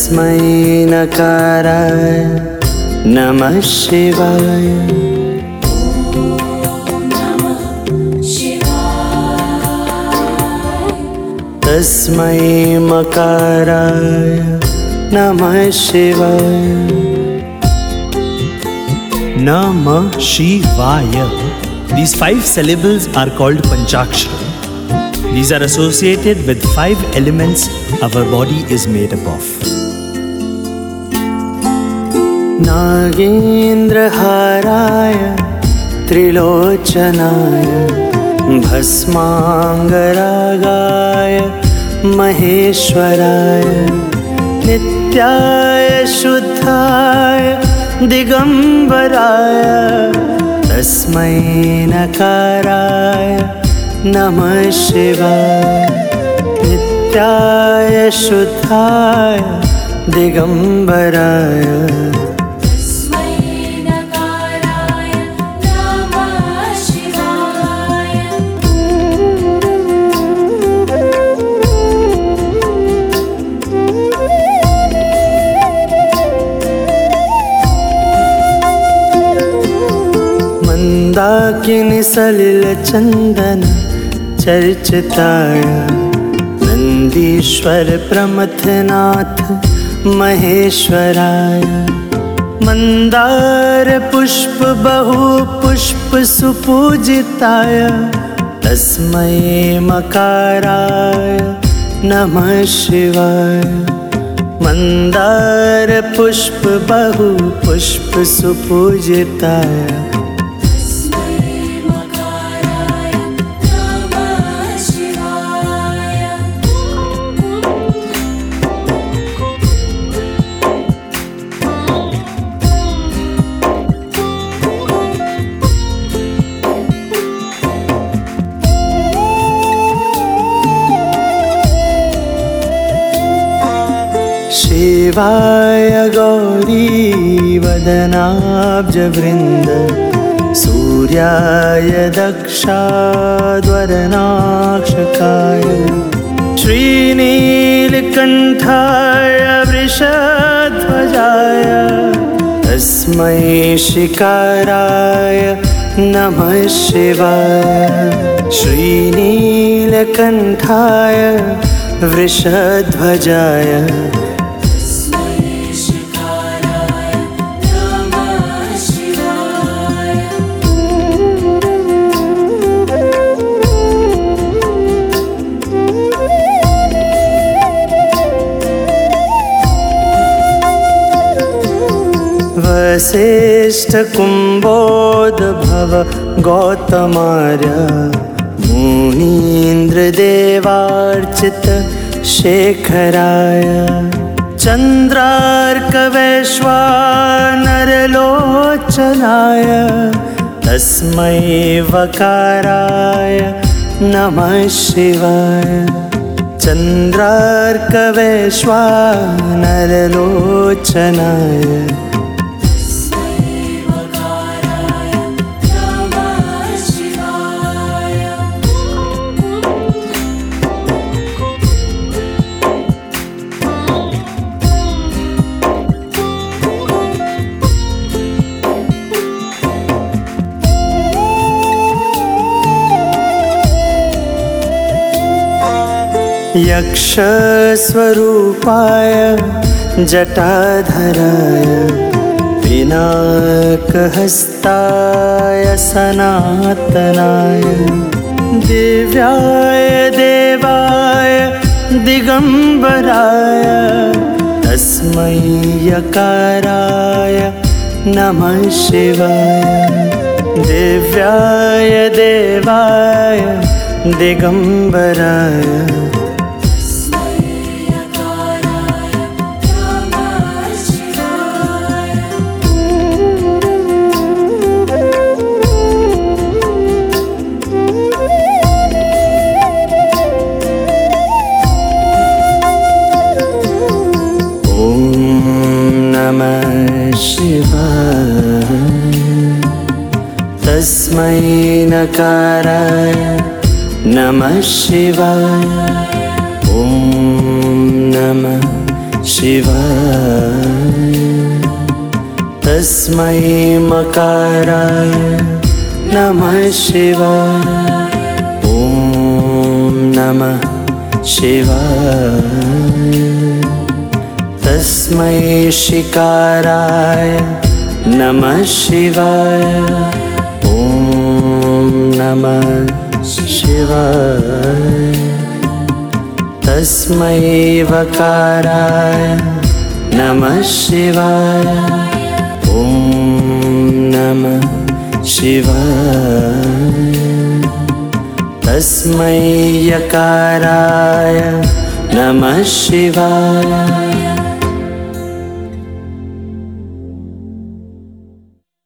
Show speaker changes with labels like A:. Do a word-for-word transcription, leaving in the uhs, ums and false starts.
A: तस्मै नकाराय नमः शिवाय। तस्मै मकाराय नमः शिवाय।
B: Namah Shivaya. These five syllables are called Panchakshara. These are associated with five elements our body is made up of.
A: नागेन्द्रहाराय त्रिलोचनाय भस्मांगरागाय महेश्वराय नित्याय शुद्धाय दिगंबराय तस्मै नकाराय नमः शिवाय। नित्याय शुद्धाय दिगंबराय मंदाकिनी सलिल चंदन चर्चिताय नंदीश्वर प्रमथनाथ महेश्वराय मंदार पुष्प बहु पुष्प सुपूजिताय तस्मै मकाराय नमः शिवाय। मंदार पुष्प बहु पुष्प सुपूजिताय शिवाय गौरी वदनाब्जवृन्द सूर्याय दक्षाध्वरनाक्षकाय श्रीनीलकण्ठाय वृषध्वजाय तस्मै शिकाराय नमः शिवाय। श्रीनीलकण्ठाय वृषध्वजाय वसिष्ठ कुम्भोद्भव गौतमार्य मुनीन्द्रदेवार्चित शेखराय चन्द्रार्कवैश्वानरलोचनाय तस्मै वकाराय नमः शिवाय। चन्द्रार्कवैश्वानरलोचनाय यक्षस्वरूपाय जटाधराय पिनाकहस्ताय सनातनाय दिव्याय देवाय दिगंबराय तस्मै यकाराय नमः शिवाय। दिव्याय देवाय दिगंबराय तस्मै नकाराय नमः शिवाय। ॐ नमः शिवाय। तस्मै मकाराय नमः शिवाय। ॐ नमः शिवाय। तस्मै शिकाराय नमः शिवाय। ॐ नमः शिवाय। तस्मै वकाराय नमः शिवाय। ॐ नमः शिवाय। तस्मै यकाराय नमः शिवाय।